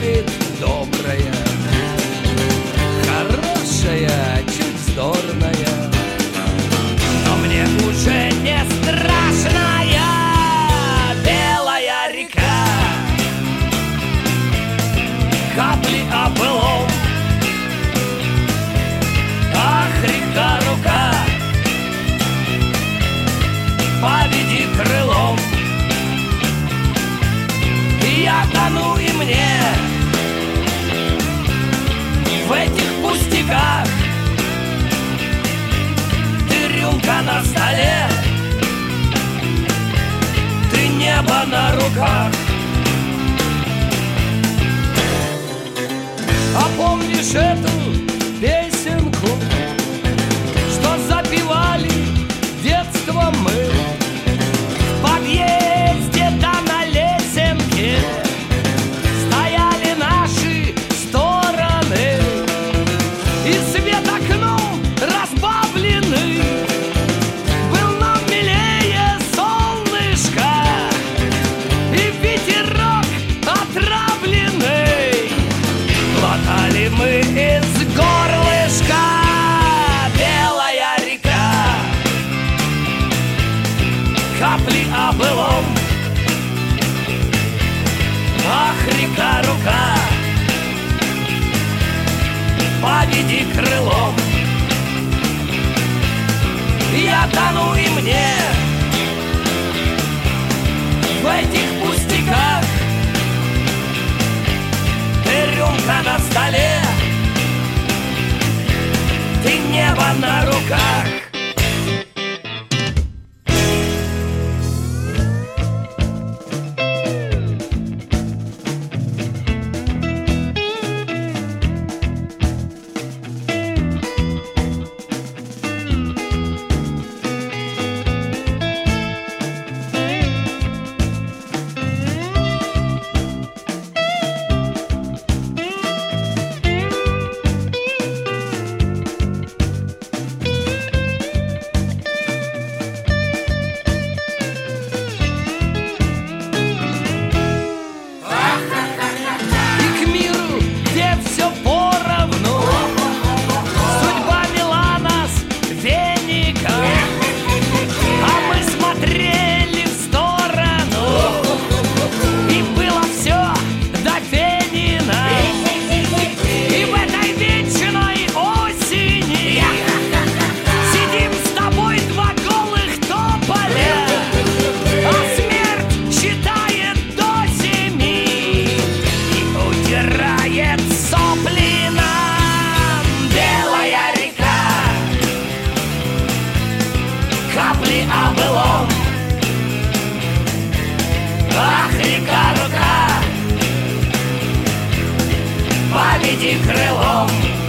любит добрая, хорошая, чуть вздорная. Но мне уже не страшная белая река. Капли о былом, ах, река, рука, поведи крылом. Я тону, и мне в этих пустяках. Ты рюмка на столе, ты небо на руках. А помнишь эту песенку, что запевали детством мы? В подъезде да на лесенке стояли наши стороны, и свет окном разбавленный был нам милее солнышко и ветерок отравленный. Глотали мы из горлышка белая река. Капли о былом, ах, река, рука, поведи крылом. Я тону, и мне в этих пустяках. Ты рюмка на столе, ты небо на руках. Поведи крылом.